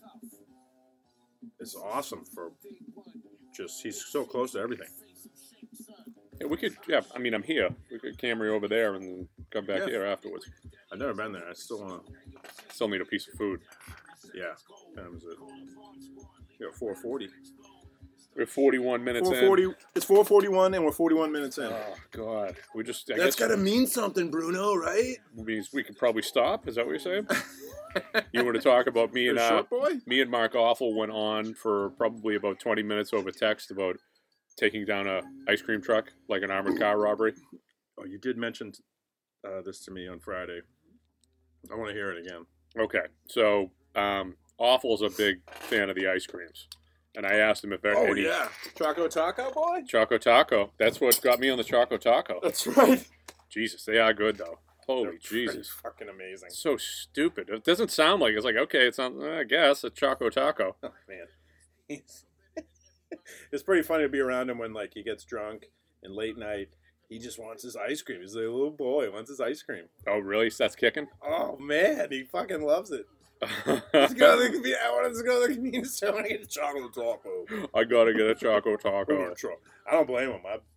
it's awesome for just he's so close to everything. Yeah, we could. Yeah, I mean, I'm here. We could Camry over there and then come back Yeah. here afterwards. I've never been there. I still want to. Still need a piece of food. Yeah. What time is it? Yeah, four forty. We're forty-one minutes Four in. forty. It's four forty-one, and we're forty-one minutes in. Oh God, we just. I That's guess gotta mean something, Bruno, right? means we could probably stop. Is that what you're saying? You want to talk about me and You're a uh, short boy? me and Mark Awful went on for probably about twenty minutes over text about taking down a ice cream truck like an armored car robbery. Oh, you did mention uh, this to me on Friday. I want to hear it again. Okay, so um, Awful's a big fan of the ice creams, and I asked him if there Oh any yeah, Choco Taco boy. Choco Taco. That's what got me on the Choco Taco. That's right. Jesus, they are good though. Holy They're Jesus, fucking amazing. so stupid. It doesn't sound like it's like okay, it's not. I guess a Choco Taco. Oh man, He's- it's pretty funny to be around him when like he gets drunk and late night. He just wants his ice cream. He's like a little boy, he wants his ice cream. Oh really? So that's kicking. Oh man, he fucking loves it. Let's go to the convenience. I want to go to the convenience store. I want to get a chocolate taco. I gotta get a Choco Oh, Taco. sure. I don't blame him. I...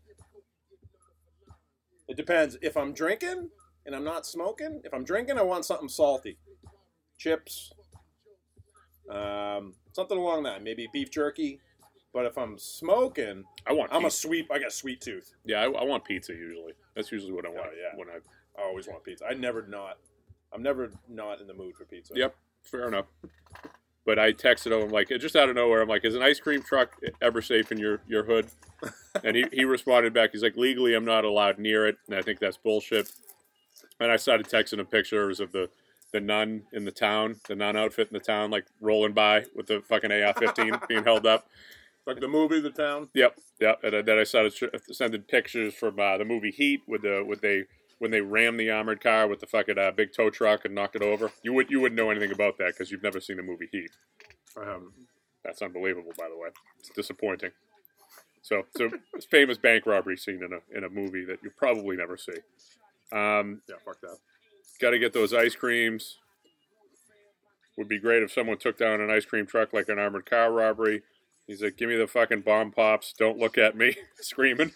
It depends. If I'm drinking and I'm not smoking, if I'm drinking, I want something salty. Chips. Um, something along that. Maybe beef jerky. But if I'm smoking, I want. I'm a pizza. sweet. I got a sweet tooth. Yeah, I, I want pizza usually. That's usually what I want. Oh, yeah. When I. I always want pizza. I never not. I'm never not in the mood for pizza. Yep. Fair enough. But I texted him like just out of nowhere. I'm like, "Is an ice cream truck ever safe in your, your hood?" And he, he responded back. He's like, "Legally, I'm not allowed near it," and I think that's bullshit. And I started texting him pictures of the, the nun in the town, the nun outfit in the town, like rolling by with the fucking A R fifteen being held up. Like the movie, The Town. Yep, yep. And then I started sh- sending pictures from uh, the movie Heat with the with they when they rammed the armored car with the fucking uh, big tow truck and knocked it over. You would you wouldn't know anything about that because you've never seen the movie Heat. I haven't. That's unbelievable, by the way. It's disappointing. So, so it's a famous bank robbery scene in a in a movie that you probably never see. Um, Yeah, fuck that. Got to get those ice creams. Would be great if someone took down an ice cream truck like an armored car robbery. He's like, "Give me the fucking bomb pops. Don't look at me," screaming.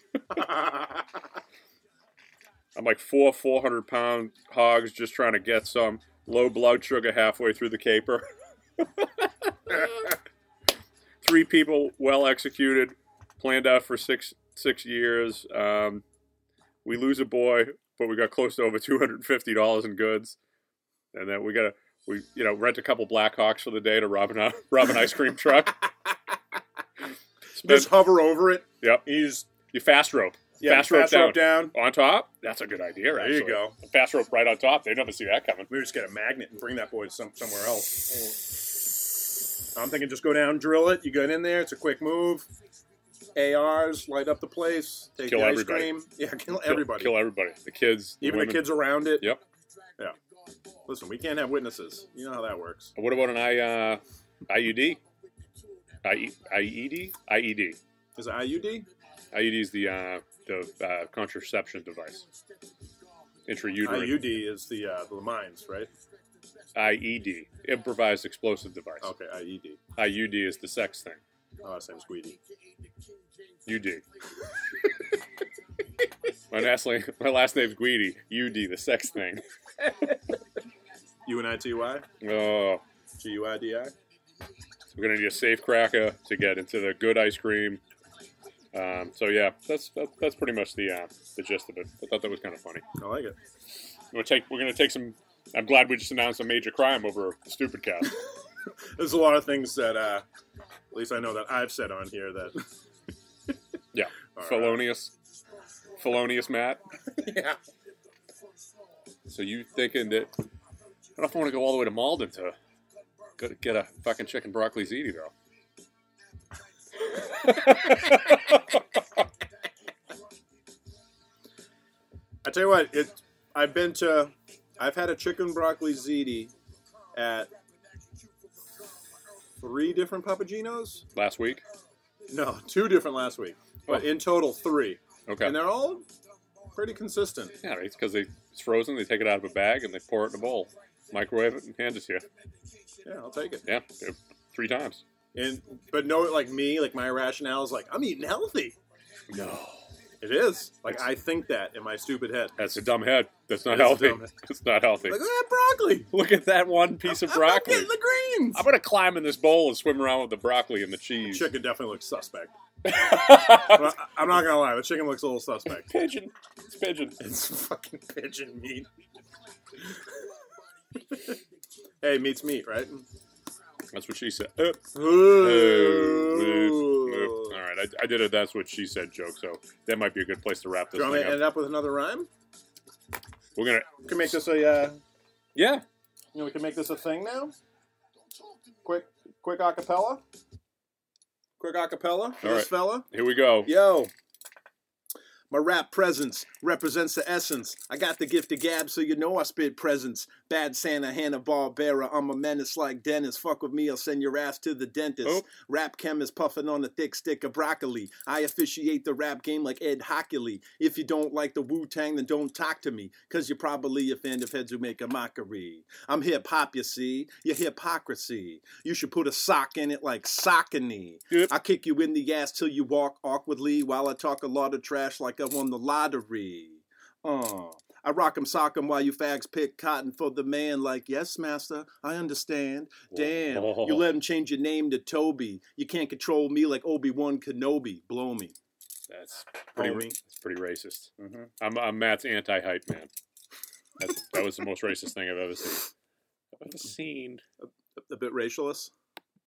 I'm like four four hundred pound hogs just trying to get some low blood sugar halfway through the caper. Three people well executed, planned out for six six years. Um, we lose a boy, but we got close to over two hundred fifty dollars in goods, and then we got to we you know rent a couple Blackhawks for the day to rob an rob an ice cream truck. Just hover over it. Yep. You just You fast rope. yeah, fast, rope, down. down. On top? That's a good idea, There actually. you go. Fast rope right on top. They never see that coming. We just get a magnet and bring that boy to some, somewhere else. I'm thinking just go down, drill it. You get in there. It's a quick move. A Rs, light up the place. Take Kill the ice everybody. cream. Yeah, kill, Kill- everybody. Kill everybody. The kids. Even women. the kids around it. Yep. Yeah. Listen, we can't have witnesses. You know how that works. What about an I, uh, I U D? I, IED? I E D. Is it I U D? I U D is the, uh, the uh, contraception device. Intrauterine. I U D is the uh, the mines, right? I E D. Improvised explosive device. Okay, I E D. I U D is the sex thing. Oh, same squeedy. U D. my, last name, my last name's Guidi. U D, the sex thing. U N I T Y? Oh, G U I D I? we're going to need a safe cracker to get into the good ice cream. Um, so, yeah, that's that, that's pretty much the uh, the gist of it. I thought that was kind of funny. I like it. We're, take, we're going to take some... I'm glad we just announced a major crime over the stupid cast. There's a lot of things that, uh, at least I know that I've said on here that... Yeah. All right. Felonious. Felonious Matt. Yeah. So you thinking that... I don't know if I want to go all the way to Malden to go to get a fucking chicken broccoli ziti, though. I tell you what, it. I've been to... I've had a chicken broccoli ziti at three different Papagenos. Last week? No, two different last week. But Oh. in total, three. Okay. And they're all pretty consistent. Yeah, right. It's because they, it's frozen. They take it out of a bag and they pour it in a bowl. Microwave it and hand it to you. Yeah, I'll take it. Yeah, three times. And But no, like me, like my rationale is like, I'm eating healthy. No. It is. Like, I think that in my stupid head. That's a dumb head. That's not It is a healthy. dumb head. It's not healthy. Like, look at that broccoli. Look at that one piece of I'm broccoli. getting the greens. I'm going to climb in this bowl and swim around with the broccoli and the cheese. Chicken definitely looks suspect. But I- I'm not going to lie. The chicken looks a little suspect. Pigeon. It's pigeon. It's fucking pigeon meat. Hey, meat's meat, right? That's what she said. Uh, Ooh. Ooh. All right, I I, I did a that's what she said joke, so that might be a good place to wrap Do this you want me thing to up. end up with another rhyme? We're gonna We can make this a, uh, yeah. you know, we can make this a thing now. Quick, quick acapella. Quick acapella. For All this right. fella. Here we go. Yo. My rap presence represents the essence. I got the gift of gab, so you know I spit presence. Bad Santa, Hanna-Barbera, I'm a menace like Dennis. Fuck with me, I'll send your ass to the dentist. Oh. Rap chemist puffing on a thick stick of broccoli. I officiate the rap game like Ed Hockley. If you don't like the Wu-Tang, then don't talk to me, cause you're probably a fan of heads who make a mockery. I'm hip-hop, you see, your hypocrisy. You should put a sock in it like Saucony. Yep. I kick you in the ass till you walk awkwardly while I talk a lot of trash like I won the lottery. Uh, I rock 'em, sock 'em while you fags pick cotton for the man like, yes, master, I understand. Damn, Oh. you let him change your name to Toby. You can't control me like Obi-Wan Kenobi. Blow me. That's pretty. Homie. That's pretty racist. Mhm. I'm, I'm Matt's anti-hype man. That's, that was the most racist thing I've ever seen. I've ever seen. A, a bit racialist.